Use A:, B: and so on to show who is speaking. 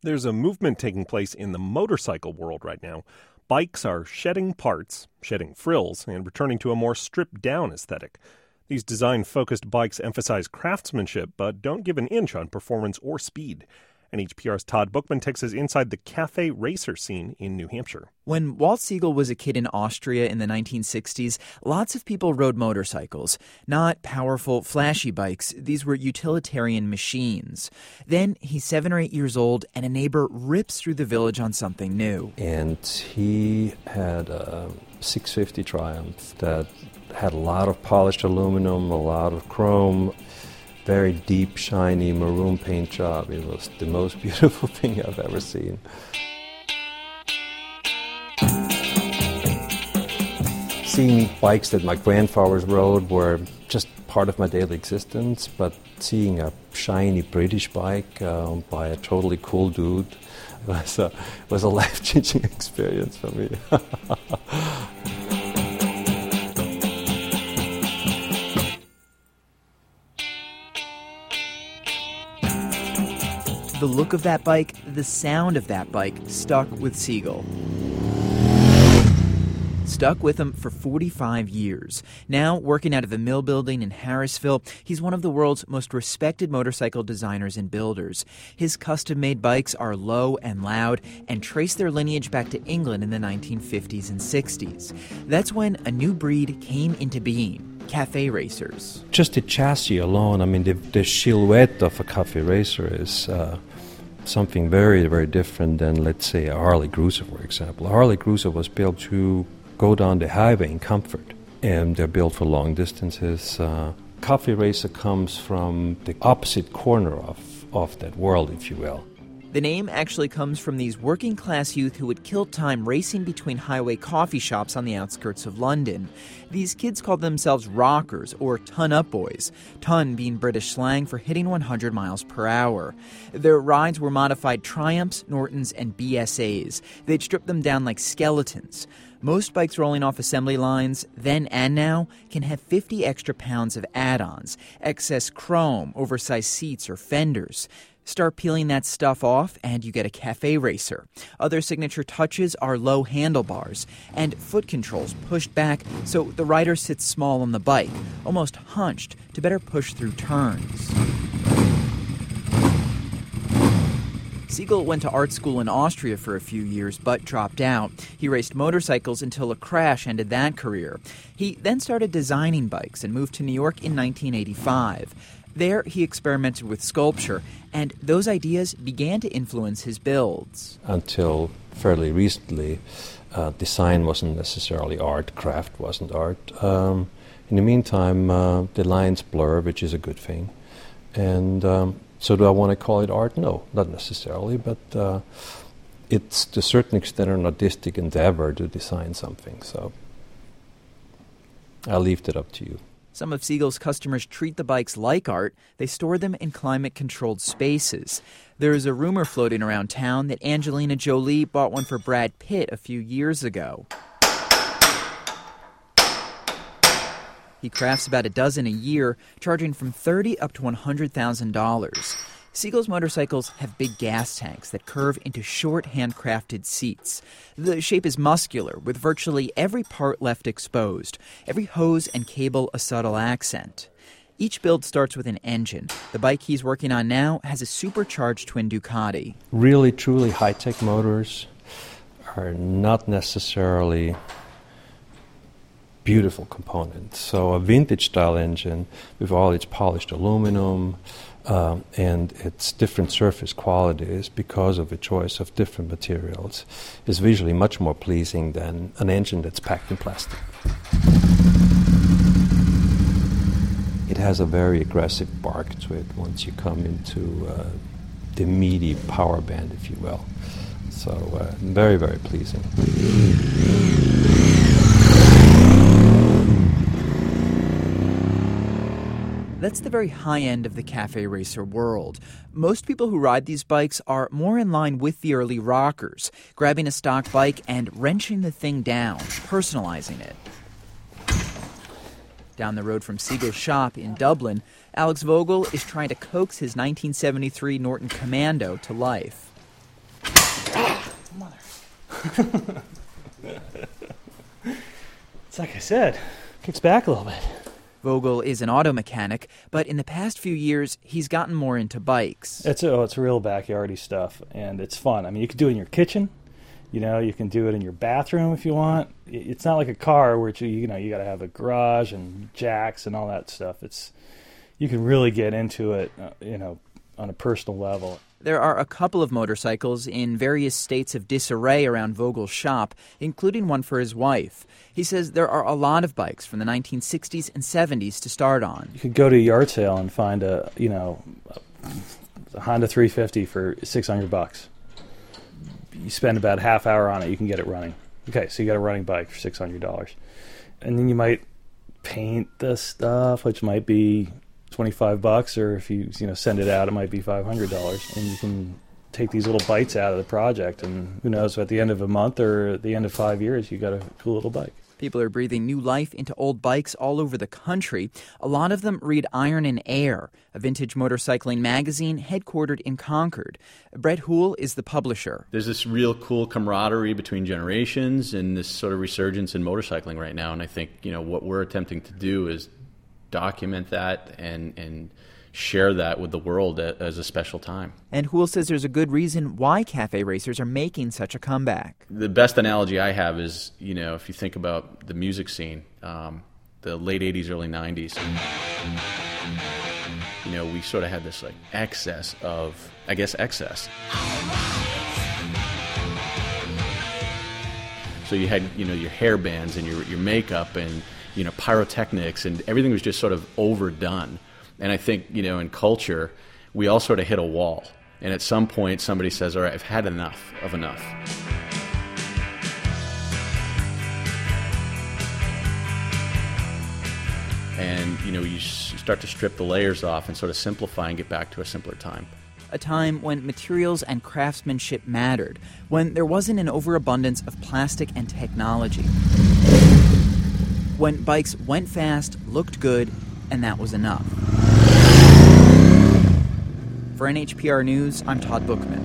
A: There's a movement taking place in the motorcycle world right now. Bikes are shedding parts, shedding frills, and returning to a more stripped-down aesthetic. These design-focused bikes emphasize craftsmanship, but don't give an inch on performance or speed. NHPR's Todd Bookman takes us inside the cafe racer scene in New Hampshire.
B: When Walt Siegel was a kid in Austria in the 1960s, lots of people rode motorcycles. Not powerful, flashy bikes. These were utilitarian machines. Then he's 7 or 8 years old, and a neighbor rips through the village on something new.
C: And he had a 650 Triumph that had a lot of polished aluminum, a lot of chrome, very deep, shiny maroon paint job. It was the most beautiful thing I've ever seen. Seeing bikes that my grandfathers rode were just part of my daily existence, but seeing a shiny British bike by a totally cool dude was a life-changing experience for me.
B: The look of that bike, the sound of that bike, stuck with Siegel. Stuck with him for 45 years. Now, working out of the Mill Building in Harrisville, he's one of the world's most respected motorcycle designers and builders. His custom-made bikes are low and loud and trace their lineage back to England in the 1950s and 60s. That's when a new breed came into being. Cafe racers.
C: Just the chassis alone, I mean, the silhouette of a cafe racer is something very, very different than, let's say, a Harley Cruiser, for example. A Harley Cruiser was built to go down the highway in comfort, and they're built for long distances. Cafe racer comes from the opposite corner of that world, if you will.
B: The name actually comes from these working-class youth who would kill time racing between highway coffee shops on the outskirts of London. These kids called themselves rockers, or ton-up boys, ton being British slang for hitting 100 miles per hour. Their rides were modified Triumphs, Nortons, and BSAs. They'd strip them down like skeletons. Most bikes rolling off assembly lines, then and now, can have 50 extra pounds of add-ons, excess chrome, oversized seats, or fenders. Start peeling that stuff off and you get a cafe racer. Other signature touches are low handlebars and foot controls pushed back so the rider sits small on the bike, almost hunched to better push through turns. Siegel went to art school in Austria for a few years, but dropped out. He raced motorcycles until a crash ended that career. He then started designing bikes and moved to New York in 1985. There, he experimented with sculpture, and those ideas began to influence his builds.
C: Until fairly recently, design wasn't necessarily art, craft wasn't art. In the meantime, the lines blur, which is a good thing. And so do I want to call it art? No, not necessarily, but it's to a certain extent an artistic endeavor to design something. So I'll leave that up to you.
B: Some of Siegel's customers treat the bikes like art. They store them in climate-controlled spaces. There is a rumor floating around town that Angelina Jolie bought one for Brad Pitt a few years ago. He crafts about a dozen a year, charging from $30,000 up to $100,000. Siegel's motorcycles have big gas tanks that curve into short, handcrafted seats. The shape is muscular, with virtually every part left exposed, every hose and cable a subtle accent. Each build starts with an engine. The bike he's working on now has a supercharged twin Ducati.
C: Really, truly high-tech motors are not necessarily beautiful components. So a vintage-style engine with all its polished aluminum, and its different surface qualities because of a choice of different materials is visually much more pleasing than an engine that's packed in plastic. It has a very aggressive bark to it once you come into the meaty power band, if you will. So very, very pleasing.
B: That's the very high end of the cafe racer world. Most people who ride these bikes are more in line with the early rockers, grabbing a stock bike and wrenching the thing down, personalizing it. Down the road from Siegel's shop in Dublin, Alex Vogel is trying to coax his 1973 Norton Commando to life.
D: Mother. It's like I said, kicks back a little bit.
B: Vogel is an auto mechanic, but in the past few years, he's gotten more into bikes.
D: It's real backyardy stuff, and it's fun. I mean, you can do it in your kitchen. You know, you can do it in your bathroom if you want. It's not like a car where you got to have a garage and jacks and all that stuff. You can really get into it, on a personal level.
B: There are a couple of motorcycles in various states of disarray around Vogel's shop, including one for his wife. He says there are a lot of bikes from the 1960s and 70s to start on.
D: You could go to a yard sale and find a Honda 350 for $600. You spend about a half hour on it, you can get it running. Okay, so you got a running bike for $600. And then you might paint the stuff, which might be $25, or if you send it out, it might be $500, and you can take these little bites out of the project, and who knows, at the end of a month or at the end of 5 years, you got a cool little bike.
B: People are breathing new life into old bikes all over the country. A lot of them read Iron and Air, a vintage motorcycling magazine headquartered in Concord. Brett Houle is the publisher.
E: There's this real cool camaraderie between generations and this sort of resurgence in motorcycling right now, and I think what we're attempting to do is document that and share that with the world as a special time. And
B: Houle says there's a good reason why cafe racers are making such a comeback.
E: The best analogy I have is, if you think about the music scene, the late 80s, early 90s, we sort of had this excess of, excess. So you had, your hair bands and your makeup and, pyrotechnics, and everything was just sort of overdone. And I think, in culture, we all sort of hit a wall. And at some point, somebody says, all right, I've had enough of enough. And, you start to strip the layers off and sort of simplify and get back to a simpler time.
B: A time when materials and craftsmanship mattered, when there wasn't an overabundance of plastic and technology. When bikes went fast, looked good, and that was enough. For NHPR News, I'm Todd Bookman.